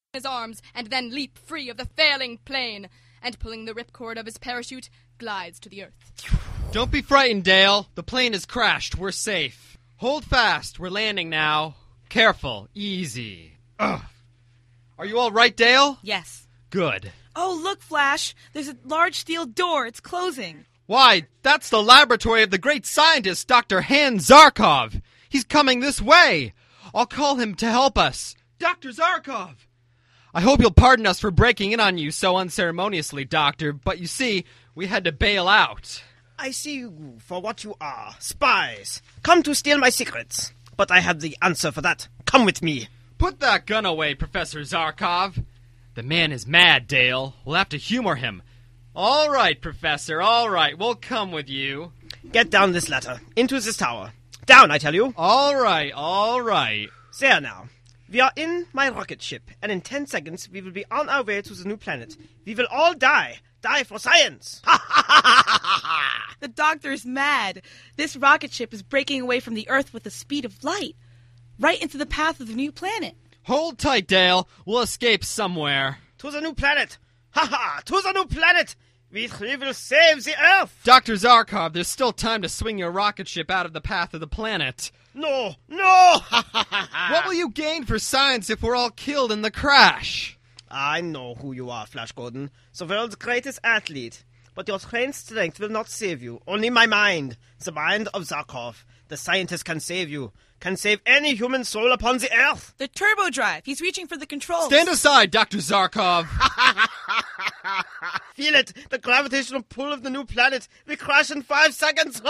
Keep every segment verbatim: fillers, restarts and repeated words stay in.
his arms and then leap free of the failing plane, and pulling the ripcord of his parachute, glides to the earth. Don't be frightened, Dale. The plane has crashed. We're safe. Hold fast. We're landing now. Careful. Easy. Ugh. Are you all right, Dale? Yes. Good. Oh, look, Flash. There's a large steel door. It's closing. Why, that's the laboratory of the great scientist, Doctor Hans Zarkov. He's coming this way. I'll call him to help us. Doctor Zarkov! I hope you'll pardon us for breaking in on you so unceremoniously, Doctor, but you see, we had to bail out. I see you for what you are. Spies. Come to steal my secrets. But I have the answer for that. Come with me. Put that gun away, Professor Zarkov. The man is mad, Dale. We'll have to humor him. All right, Professor, all right. We'll come with you. Get down this ladder. Into this tower. Down, I tell you. All right, all right. There now. We are in my rocket ship, and in ten seconds we will be on our way to the new planet. We will all die. Die for science. Ha ha ha ha ha ha! The doctor's mad. This rocket ship is breaking away from the Earth with the speed of light, right into the path of the new planet. Hold tight, Dale. We'll escape somewhere. To the new planet. Ha ha! To the new planet. We will save the Earth. Doctor Zarkov, there's still time to swing your rocket ship out of the path of the planet. No, no! Ha ha ha ha! What will you gain for science if we're all killed in the crash? I know who you are, Flash Gordon, the world's greatest athlete. But your trained strength will not save you. Only my mind, the mind of Zarkov. The scientist can save you. Can save any human soul upon the Earth. The turbo drive. He's reaching for the controls. Stand aside, Doctor Zarkov. Feel it. The gravitational pull of the new planet. We crash in five seconds.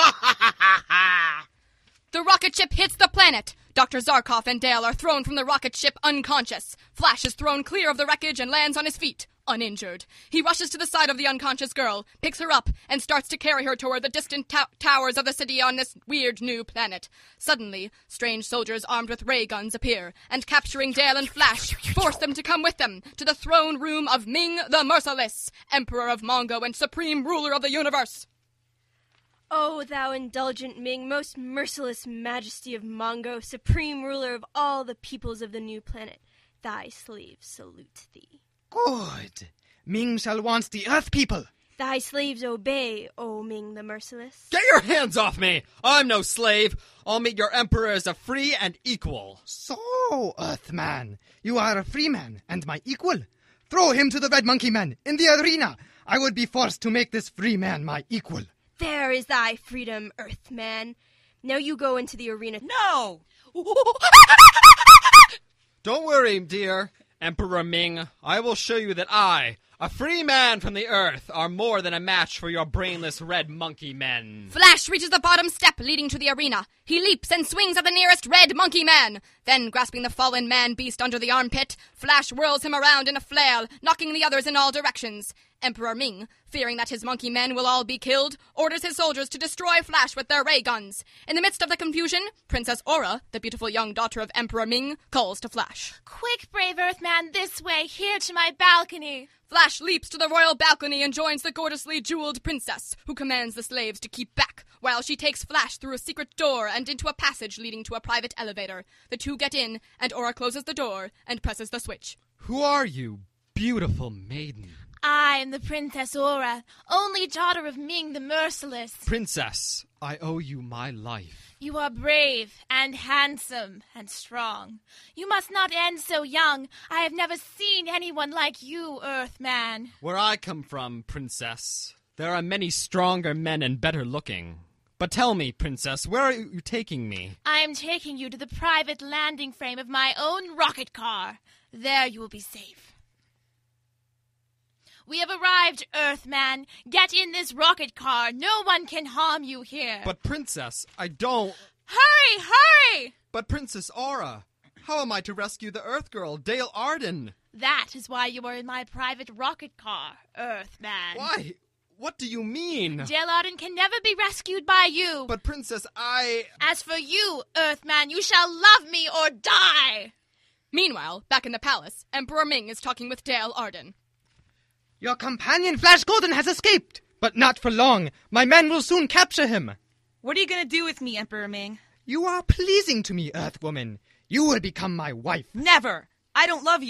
The rocket ship hits the planet. Doctor Zarkov and Dale are thrown from the rocket ship unconscious. Flash is thrown clear of the wreckage and lands on his feet, uninjured. He rushes to the side of the unconscious girl, picks her up, and starts to carry her toward the distant to- towers of the city on this weird new planet. Suddenly, strange soldiers armed with ray guns appear, and capturing Dale and Flash, force them to come with them to the throne room of Ming the Merciless, Emperor of Mongo and Supreme Ruler of the Universe. O thou indulgent Ming, most merciless majesty of Mongo, supreme ruler of all the peoples of the new planet, thy slaves salute thee. Good. Ming shall want the Earth people. Thy slaves obey, O Ming the Merciless. Get your hands off me! I'm no slave. I'll meet your emperor as a free and equal. So, Earthman, you are a free man and my equal. Throw him to the Red Monkey Man in the arena. I would be forced to make this free man my equal. There is thy freedom, Earthman. Now you go into the arena. No! Don't worry, dear Emperor Ming. I will show you that I, a free man from the Earth, are more than a match for your brainless red monkey men. Flash reaches the bottom step leading to the arena. He leaps and swings at the nearest red monkey man. Then, grasping the fallen man-beast under the armpit, Flash whirls him around in a flail, knocking the others in all directions. Emperor Ming, fearing that his monkey men will all be killed, orders his soldiers to destroy Flash with their ray guns. In the midst of the confusion, Princess Aura, the beautiful young daughter of Emperor Ming, calls to Flash. Quick, brave Earthman, this way, here to my balcony. Flash leaps to the royal balcony and joins the gorgeously jeweled princess, who commands the slaves to keep back, while she takes Flash through a secret door and into a passage leading to a private elevator. The two get in, and Aura closes the door and presses the switch. Who are you, beautiful maiden? I am the Princess Aura, only daughter of Ming the Merciless. Princess, I owe you my life. You are brave and handsome and strong. You must not end so young. I have never seen anyone like you, Earthman. Where I come from, Princess, there are many stronger men and better looking. But tell me, Princess, where are you taking me? I am taking you to the private landing frame of my own rocket car. There you will be safe. We have arrived, Earthman. Get in this rocket car. No one can harm you here. But, Princess, I don't... Hurry, hurry! But, Princess Aura, how am I to rescue the Earth Girl, Dale Arden? That is why you are in my private rocket car, Earthman. Why? What do you mean? Dale Arden can never be rescued by you. But, Princess, I... As for you, Earthman, you shall love me or die! Meanwhile, back in the palace, Emperor Ming is talking with Dale Arden. Your companion Flash Gordon has escaped, but not for long. My men will soon capture him. What are you going to do with me, Emperor Ming? You are pleasing to me, Earthwoman. You will become my wife. Never! I don't love you.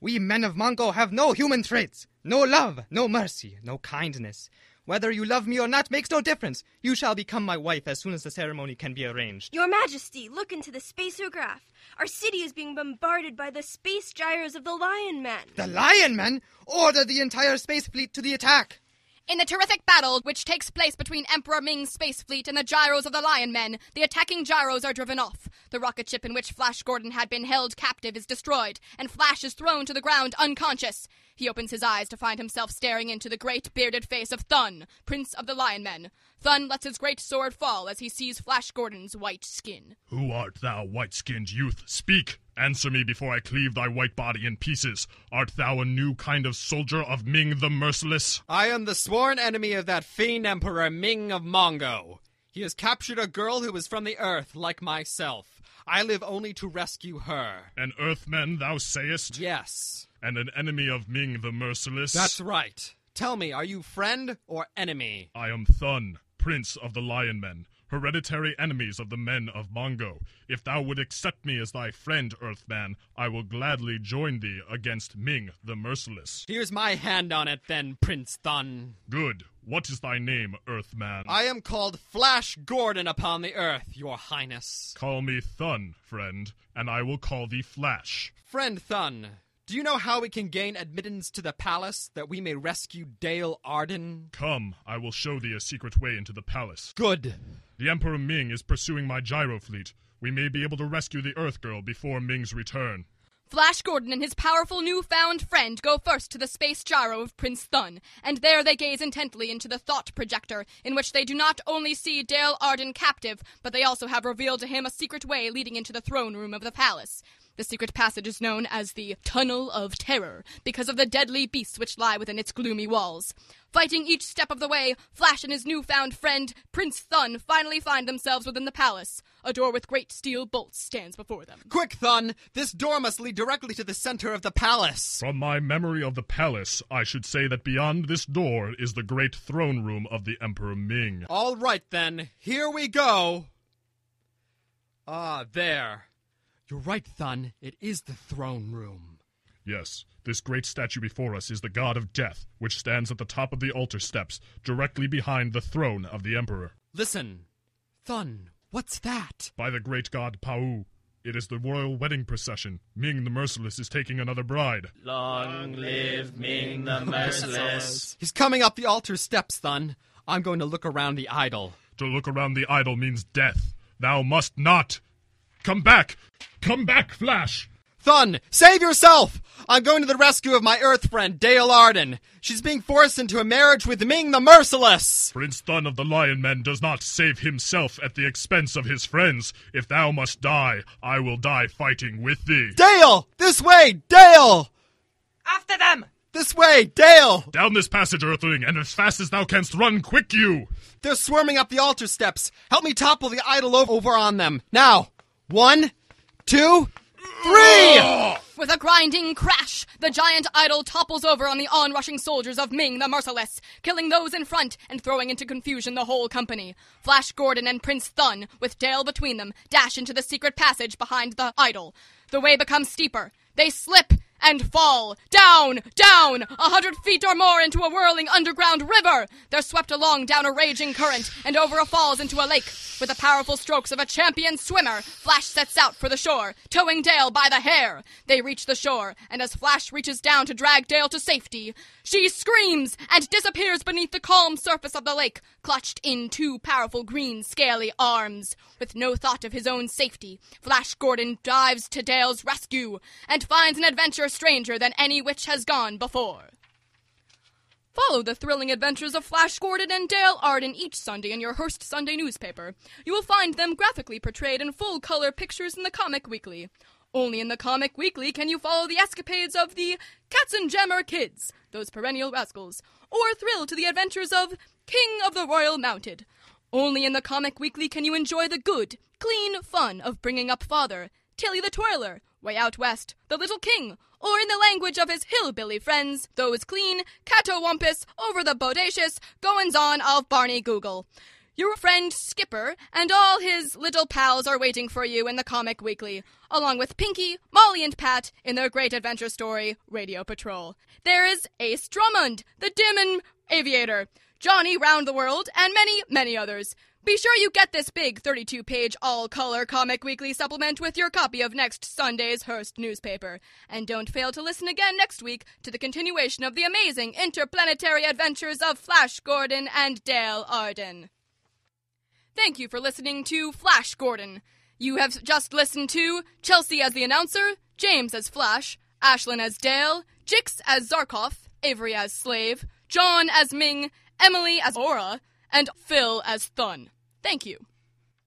We men of Mongo have no human traits. No love, no mercy, no kindness. Whether you love me or not makes no difference. You shall become my wife as soon as the ceremony can be arranged. Your Majesty, look into the spacerograph. Our city is being bombarded by the space gyros of the Lion Men. The Lion Men? Order the entire space fleet to the attack. In the terrific battle which takes place between Emperor Ming's space fleet and the gyros of the Lion Men, the attacking gyros are driven off. The rocket ship in which Flash Gordon had been held captive is destroyed, and Flash is thrown to the ground unconscious. He opens his eyes to find himself staring into the great bearded face of Thun, Prince of the Lion Men. Thun lets his great sword fall as he sees Flash Gordon's white skin. Who art thou, white-skinned youth? Speak! Answer me before I cleave thy white body in pieces. Art thou a new kind of soldier of Ming the Merciless? I am the sworn enemy of that fiend Emperor Ming of Mongo. He has captured a girl who is from the earth, like myself. I live only to rescue her. An earthman, thou sayest? Yes. And an enemy of Ming the Merciless? That's right. Tell me, are you friend or enemy? I am Thun, Prince of the Lion Men, hereditary enemies of the men of Mongo. If thou would accept me as thy friend, Earthman, I will gladly join thee against Ming the Merciless. Here's my hand on it then, Prince Thun. Good. What is thy name, Earthman? I am called Flash Gordon upon the earth, your highness. Call me Thun, friend, and I will call thee Flash. Friend Thun, do you know how we can gain admittance to the palace, that we may rescue Dale Arden? Come, I will show thee a secret way into the palace. Good. The Emperor Ming is pursuing my gyro fleet. We may be able to rescue the Earth Girl before Ming's return. Flash Gordon and his powerful new-found friend go first to the space gyro of Prince Thun, and there they gaze intently into the thought projector, in which they do not only see Dale Arden captive, but they also have revealed to him a secret way leading into the throne room of the palace. The secret passage is known as the Tunnel of Terror, because of the deadly beasts which lie within its gloomy walls. Fighting each step of the way, Flash and his newfound friend, Prince Thun, finally find themselves within the palace. A door with great steel bolts stands before them. Quick, Thun! This door must lead directly to the center of the palace. From my memory of the palace, I should say that beyond this door is the great throne room of the Emperor Ming. All right, then. Here we go. Ah, there. You're right, Thun. It is the throne room. Yes, this great statue before us is the god of death, which stands at the top of the altar steps, directly behind the throne of the emperor. Listen. Thun, what's that? By the great god Pau. It is the royal wedding procession. Ming the Merciless is taking another bride. Long live Ming the Merciless. He's coming up the altar steps, Thun. I'm going to look around the idol. To look around the idol means death. Thou must not. Come back! Come back, Flash! Thun, save yourself! I'm going to the rescue of my Earth friend, Dale Arden. She's being forced into a marriage with Ming the Merciless. Prince Thun of the Lion Men does not save himself at the expense of his friends. If thou must die, I will die fighting with thee. Dale! This way, Dale! After them! This way, Dale! Down this passage, Earthling, and as fast as thou canst run, quick you! They're swarming up the altar steps. Help me topple the idol over on them. Now, one, two, three! With a grinding crash, the giant idol topples over on the onrushing soldiers of Ming the Merciless, killing those in front and throwing into confusion the whole company. Flash Gordon and Prince Thun, with Dale between them, dash into the secret passage behind the idol. The way becomes steeper. They slip and fall, down, down, a hundred feet or more into a whirling underground river. They're swept along down a raging current and over a falls into a lake. With the powerful strokes of a champion swimmer, Flash sets out for the shore, towing Dale by the hair. They reach the shore, and as Flash reaches down to drag Dale to safety, she screams and disappears beneath the calm surface of the lake, clutched in two powerful green scaly arms. With no thought of his own safety, Flash Gordon dives to Dale's rescue and finds an adventure stranger than any which has gone before. Follow the thrilling adventures of Flash Gordon and Dale Arden each Sunday in your Hearst Sunday newspaper. You will find them graphically portrayed in full-color pictures in the Comic Weekly. Only in the Comic Weekly can you follow the escapades of the Katzenjammer Kids, those perennial rascals, or thrill to the adventures of King of the Royal Mounted. Only in the Comic Weekly can you enjoy the good, clean fun of Bringing Up Father, Tilly the Toiler, Way Out West, The Little King, or in the language of his hillbilly friends, those clean, catawampus, over-the-bodacious goings-on of Barney Google. Your friend Skipper and all his little pals are waiting for you in the Comic Weekly, along with Pinky, Molly, and Pat in their great adventure story, Radio Patrol. There is Ace Drummond, the Demon Aviator, Johnny Round the World, and many, many others. Be sure you get this big thirty-two page all-color Comic Weekly supplement with your copy of next Sunday's Hearst newspaper. And don't fail to listen again next week to the continuation of the amazing interplanetary adventures of Flash Gordon and Dale Arden. Thank you for listening to Flash Gordon. You have just listened to Chelsea as the announcer, James as Flash, Ashlyn as Dale, Jix as Zarkov, Avery as Slave, John as Ming, Emily as Aura, and Phil as Thun. Thank you.